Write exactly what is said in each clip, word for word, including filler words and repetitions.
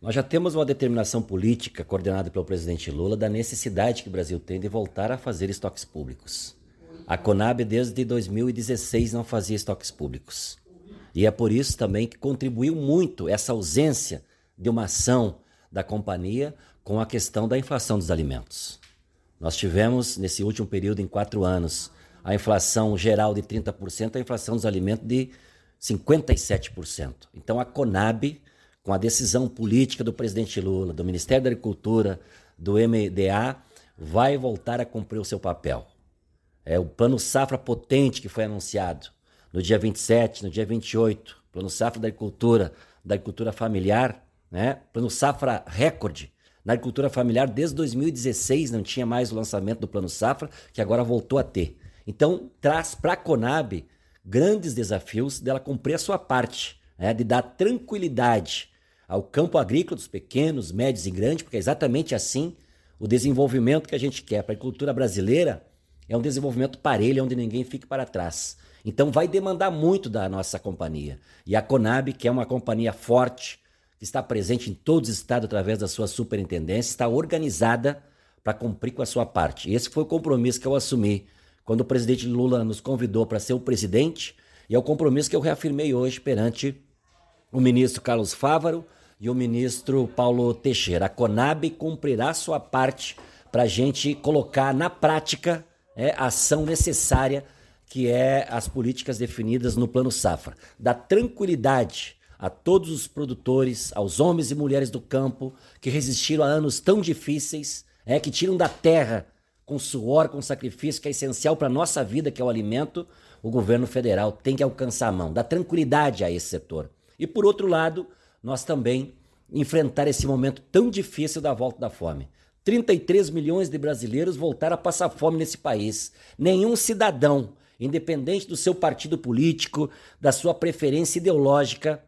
Nós já temos uma determinação política coordenada pelo presidente Lula da necessidade que o Brasil tem de voltar a fazer estoques públicos. A Conab desde dois mil e dezesseis não fazia estoques públicos. E é por isso também que contribuiu muito essa ausência de uma ação da companhia com a questão da inflação dos alimentos. Nós tivemos, nesse último período, em quatro anos, a inflação geral de trinta por cento, a inflação dos alimentos de cinquenta e sete por cento. Então a Conab, com a decisão política do presidente Lula, do Ministério da Agricultura, do M D A, vai voltar a cumprir o seu papel. É o plano safra potente que foi anunciado no dia vinte e sete, no dia vinte e oito, plano safra da agricultura, da agricultura familiar, né? Plano safra recorde. Na agricultura familiar, desde dois mil e dezesseis, não tinha mais o lançamento do plano safra, que agora voltou a ter. Então, traz para a Conab grandes desafios dela cumprir a sua parte, né? De dar tranquilidade ao campo agrícola dos pequenos, médios e grandes, porque é exatamente assim o desenvolvimento que a gente quer para a agricultura brasileira é um desenvolvimento parelho, onde ninguém fique para trás. Então vai demandar muito da nossa companhia. E a Conab, que é uma companhia forte, que está presente em todos os estados através da sua superintendência, está organizada para cumprir com a sua parte. Esse foi o compromisso que eu assumi quando o presidente Lula nos convidou para ser o presidente, e é o compromisso que eu reafirmei hoje perante o ministro Carlos Fávaro e o ministro Paulo Teixeira. A Conab cumprirá sua parte para a gente colocar na prática é, a ação necessária, que é as políticas definidas no Plano Safra. Dar tranquilidade a todos os produtores, aos homens e mulheres do campo que resistiram a anos tão difíceis, é, que tiram da terra com suor, com sacrifício, que é essencial para a nossa vida, que é o alimento. O governo federal tem que alcançar a mão, dar tranquilidade a esse setor. E por outro lado, nós também enfrentar esse momento tão difícil da volta da fome. trinta e três milhões de brasileiros voltaram a passar fome nesse país. Nenhum cidadão, independente do seu partido político, da sua preferência ideológica,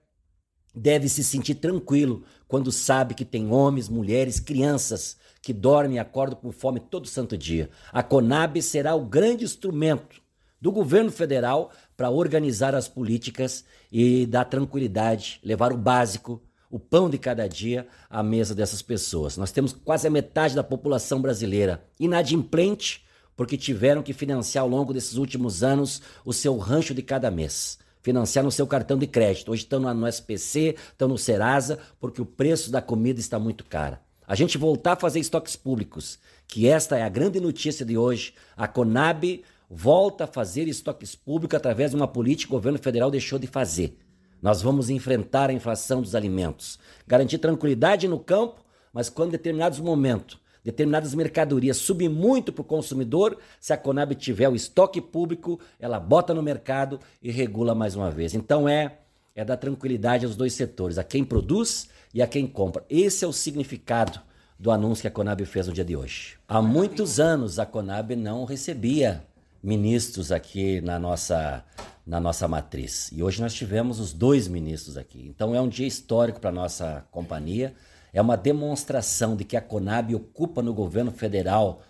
deve se sentir tranquilo quando sabe que tem homens, mulheres, crianças que dormem e acordam com fome todo santo dia. A Conab será o grande instrumento do governo federal para organizar as políticas e dar tranquilidade, levar o básico, o pão de cada dia à mesa dessas pessoas. Nós temos quase a metade da população brasileira inadimplente porque tiveram que financiar ao longo desses últimos anos o seu rancho de cada mês. Financiar no seu cartão de crédito. Hoje estão no S P C, estão no Serasa, porque o preço da comida está muito cara. A gente voltar a fazer estoques públicos, que esta é a grande notícia de hoje. A Conab volta a fazer estoques públicos através de uma política que o governo federal deixou de fazer. Nós vamos enfrentar a inflação dos alimentos, garantir tranquilidade no campo, mas quando em determinados momentos, determinadas mercadorias subem muito para o consumidor, se a Conab tiver o estoque público, ela bota no mercado e regula mais uma vez. Então é, é dar tranquilidade aos dois setores, a quem produz e a quem compra. Esse é o significado do anúncio que a Conab fez no dia de hoje. Há muitos anos a Conab não recebia ministros aqui na nossa, na nossa matriz. E hoje nós tivemos os dois ministros aqui. Então é um dia histórico para a nossa companhia. É uma demonstração de que a Conab ocupa no governo federal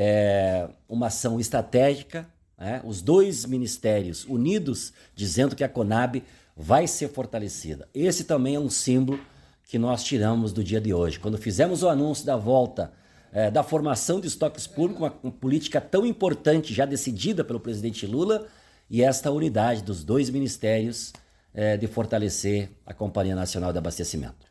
é, uma ação estratégica, né? Os dois ministérios unidos dizendo que a Conab vai ser fortalecida. Esse também é um símbolo que nós tiramos do dia de hoje. Quando fizemos o anúncio da volta É, da formação de estoques públicos, uma, uma política tão importante, já decidida pelo presidente Lula, e esta unidade dos dois ministérios é, de fortalecer a Companhia Nacional de Abastecimento.